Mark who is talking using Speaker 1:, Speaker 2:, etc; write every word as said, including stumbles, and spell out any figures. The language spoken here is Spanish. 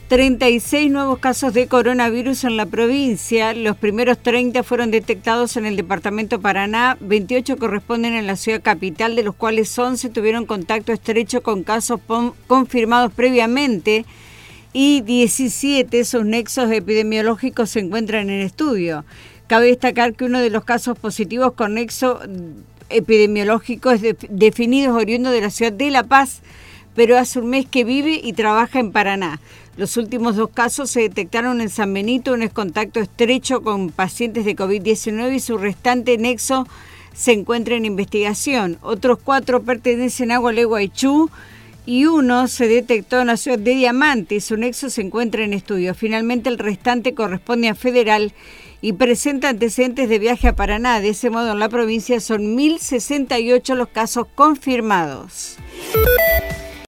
Speaker 1: treinta y seis nuevos casos de coronavirus en la provincia. Los primeros treinta fueron detectados en el departamento Paraná, veintiocho corresponden en la ciudad capital, de los cuales once tuvieron contacto estrecho con casos confirmados previamente y diecisiete sus nexos epidemiológicos se encuentran en estudio. Cabe destacar que uno de los casos positivos con nexo epidemiológico es de, definido oriundo de la ciudad de La Paz, pero hace un mes que vive y trabaja en Paraná. Los últimos dos casos se detectaron en San Benito, uno es contacto estrecho con pacientes de COVID diecinueve y su restante nexo se encuentra en investigación. Otros cuatro pertenecen a Gualeguaychú y uno se detectó en la ciudad de Diamante y su nexo se encuentra en estudio. Finalmente el restante corresponde a Federal y presenta antecedentes de viaje a Paraná. De ese modo en la provincia son mil sesenta y ocho los casos confirmados.